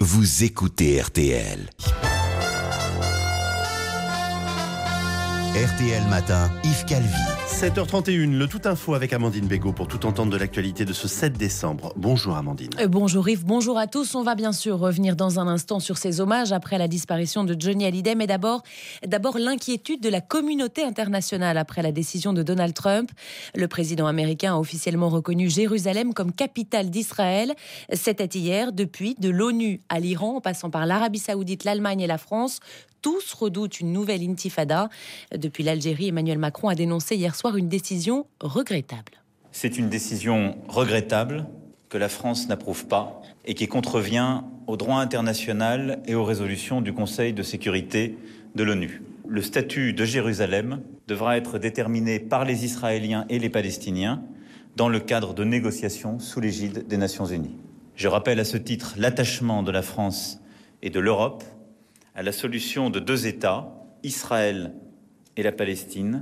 vous écoutez RTL. RTL Matin, Yves Calvi. 7h31, le Tout Info avec Amandine Bégaud pour tout entendre de l'actualité de ce 7 décembre. Bonjour Amandine. Bonjour Yves, bonjour à tous. On va bien sûr revenir dans un instant sur ces hommages après la disparition de Johnny Hallyday. Mais d'abord l'inquiétude de la communauté internationale après la décision de Donald Trump. Le président américain a officiellement reconnu Jérusalem comme capitale d'Israël. C'était hier. Depuis, de l'ONU à l'Iran, en passant par l'Arabie Saoudite, l'Allemagne et la France, tous redoutent une nouvelle intifada. Depuis l'Algérie, Emmanuel Macron a dénoncé hier soir une décision regrettable. C'est une décision regrettable que la France n'approuve pas et qui contrevient au droit international et aux résolutions du Conseil de sécurité de l'ONU. Le statut de Jérusalem devra être déterminé par les Israéliens et les Palestiniens dans le cadre de négociations sous l'égide des Nations Unies. Je rappelle à ce titre l'attachement de la France et de l'Europe à la solution de deux États, Israël et la Palestine,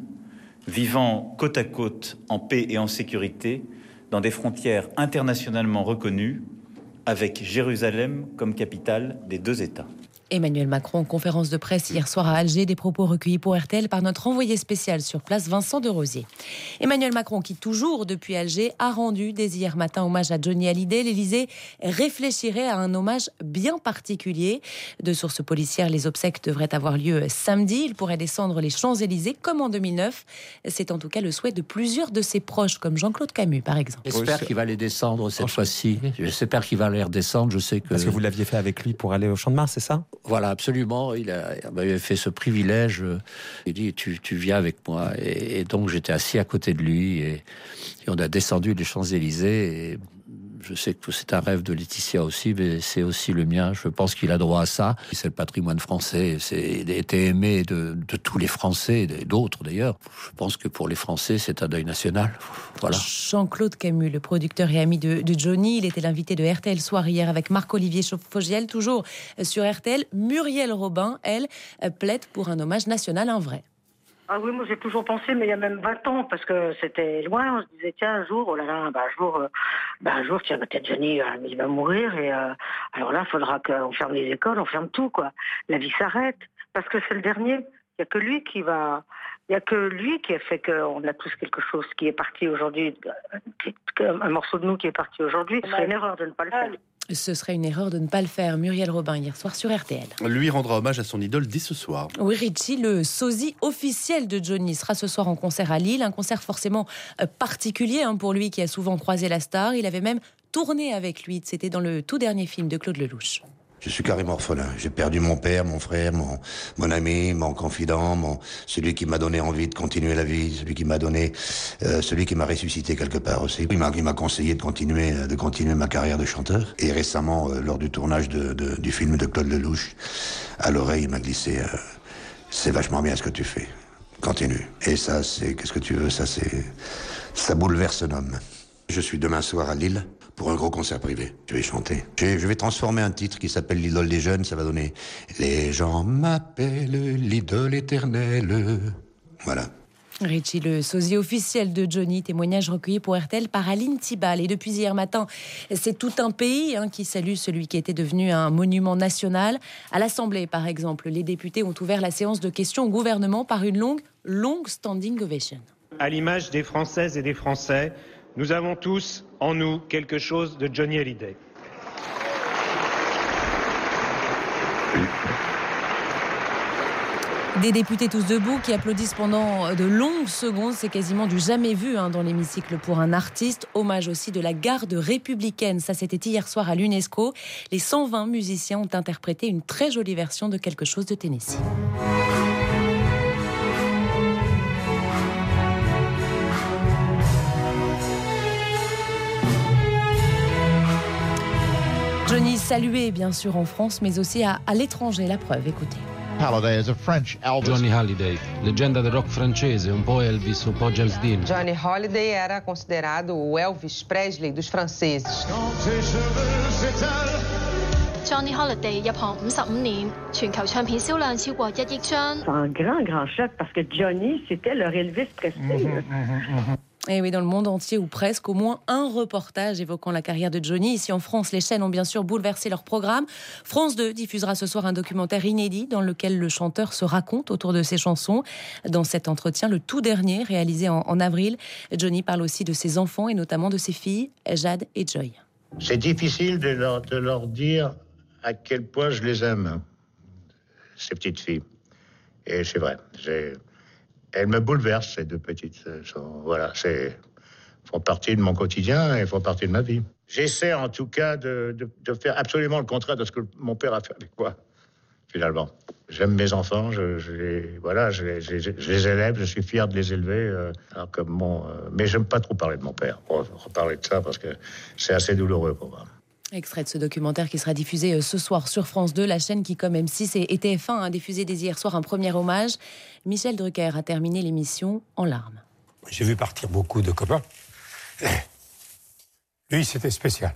vivant côte à côte en paix et en sécurité dans des frontières internationalement reconnues, avec Jérusalem comme capitale des deux États. Emmanuel Macron en conférence de presse hier soir à Alger, des propos recueillis pour RTL par notre envoyé spécial sur place, Vincent de Rosier. Emmanuel Macron, qui toujours depuis Alger a rendu dès hier matin hommage à Johnny Hallyday. L'Élysée réfléchirait à un hommage bien particulier. De sources policières, les obsèques devraient avoir lieu samedi. Il pourrait descendre les Champs-Élysées comme en 2009. C'est en tout cas le souhait de plusieurs de ses proches, comme Jean-Claude Camus par exemple. J'espère qu'il va les descendre cette fois-ci. J'espère qu'il va les redescendre. Je sais que... Parce que vous l'aviez fait avec lui pour aller au Champ de Mars, c'est ça ? Voilà, absolument. Il m'avait fait ce privilège. Il dit, tu viens avec moi. Et donc, j'étais assis à côté de lui. Et on a descendu les Champs-Élysées. Et je sais que c'est un rêve de Laetitia aussi, mais c'est aussi le mien. Je pense qu'il a droit à ça. C'est le patrimoine français. Il a été aimé de tous les Français, et d'autres d'ailleurs. Je pense que pour les Français, c'est un deuil national. Voilà. Jean-Claude Camus, le producteur et ami de Johnny, il était l'invité de RTL Soir hier avec Marc-Olivier Fogiel, toujours sur RTL. Muriel Robin, elle, plaide pour un hommage national, un vrai. Ah oui, moi j'ai toujours pensé, mais il y a même 20 ans, parce que c'était loin, on se disait, tiens, un jour, oh là là, un jour, tiens, peut-être Johnny, il va mourir, et alors là, il faudra qu'on ferme les écoles, on ferme tout, quoi. La vie s'arrête, parce que c'est le dernier. Il n'y a que lui qui a fait qu'on a tous quelque chose qui est parti aujourd'hui, un morceau de nous qui est parti aujourd'hui. Ce serait une erreur de ne pas le faire. Ce serait une erreur de ne pas le faire. Muriel Robin, hier soir sur RTL. Lui rendra hommage à son idole dès ce soir. Oui, Richie, le sosie officiel de Johnny, sera ce soir en concert à Lille. Un concert forcément particulier pour lui qui a souvent croisé la star. Il avait même tourné avec lui. C'était dans le tout dernier film de Claude Lelouch. Je suis carrément orphelin. J'ai perdu mon père, mon frère, mon ami, mon confident, celui qui m'a donné envie de continuer la vie, celui qui m'a ressuscité quelque part aussi. Il m'a conseillé de continuer ma carrière de chanteur. Et récemment, lors du tournage du film de Claude Lelouch, à l'oreille, il m'a glissé c'est vachement bien ce que tu fais. Continue. Et ça, qu'est-ce que tu veux, ça bouleverse un homme. Je suis demain soir à Lille pour un gros concert privé. Je vais chanter. Je vais transformer un titre qui s'appelle l'idole des jeunes. Ça va donner « Les gens m'appellent l'idole éternelle ». Voilà. Richie, le sosie officiel de Johnny, témoignage recueilli pour RTL par Aline Thibal. Et depuis hier matin, c'est tout un pays qui salue celui qui était devenu un monument national. À l'Assemblée, par exemple, les députés ont ouvert la séance de questions au gouvernement par une longue standing ovation. À l'image des Françaises et des Français, nous avons tous en nous quelque chose de Johnny Hallyday. Des députés tous debout qui applaudissent pendant de longues secondes. C'est quasiment du jamais vu dans l'hémicycle pour un artiste. Hommage aussi de la garde républicaine. Ça, c'était hier soir à l'UNESCO. Les 120 musiciens ont interprété une très jolie version de Quelque chose de Tennessee. Johnny salué bien sûr en France, mais aussi à l'étranger. La preuve, écoutez. Hallyday is a French Elvis. Johnny Hallyday, leggenda del rock francese, un po' Elvis, un po' James Dean. Johnny Hallyday era considerado o Elvis Presley dos franceses. Johnny Hallyday 入行55年，全球唱片銷量超過1億張。 C'est un grand choc parce que Johnny, c'était leur Elvis Presley. Et oui, dans le monde entier, ou presque, au moins un reportage évoquant la carrière de Johnny. Ici en France, les chaînes ont bien sûr bouleversé leur programme. France 2 diffusera ce soir un documentaire inédit dans lequel le chanteur se raconte autour de ses chansons. Dans cet entretien, le tout dernier, réalisé en avril, Johnny parle aussi de ses enfants et notamment de ses filles, Jade et Joy. C'est difficile de leur dire à quel point je les aime, ces petites filles. Et c'est vrai, elles me bouleversent, ces deux petites. Voilà, font partie de mon quotidien et font partie de ma vie. J'essaie en tout cas de faire absolument le contraire de ce que mon père a fait avec moi, finalement. J'aime mes enfants, je les élève, je suis fier de les élever. Mais j'aime pas trop parler de mon père. On va reparler de ça parce que c'est assez douloureux pour moi. Extrait de ce documentaire qui sera diffusé ce soir sur France 2, la chaîne qui, comme M6 et TF1, a diffusé dès hier soir un premier hommage. Michel Drucker a terminé l'émission en larmes. J'ai vu partir beaucoup de copains. Lui, c'était spécial.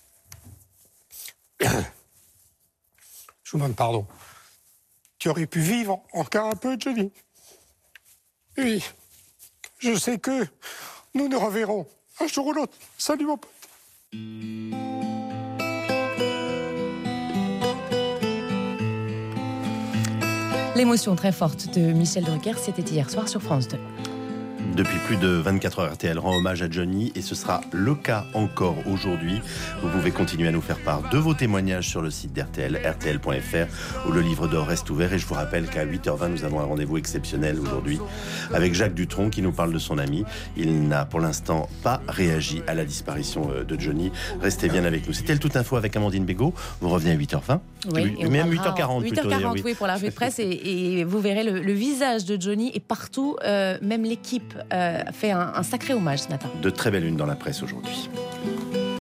Je vous demande pardon. Tu aurais pu vivre encore un peu, Johnny. Oui, je sais que nous nous reverrons un jour ou l'autre. Salut, mon pote. L'émotion très forte de Michel Drucker, c'était hier soir sur France 2. Depuis plus de 24 heures, RTL rend hommage à Johnny et ce sera le cas encore aujourd'hui. Vous pouvez continuer à nous faire part de vos témoignages sur le site d'RTL, rtl.fr, où le livre d'or reste ouvert. Et je vous rappelle qu'à 8h20, nous avons un rendez-vous exceptionnel aujourd'hui avec Jacques Dutronc qui nous parle de son ami. Il n'a pour l'instant pas réagi à la disparition de Johnny. Restez bien avec nous. C'était le Tout Info avec Amandine Bégaud. Vous revenez à 8h20. Oui, et même 8h40 plutôt. 8h40, oui, pour la revue de presse. Et vous verrez le visage de Johnny et partout, même l'équipe fait un sacré hommage ce matin. De très belles unes dans la presse aujourd'hui.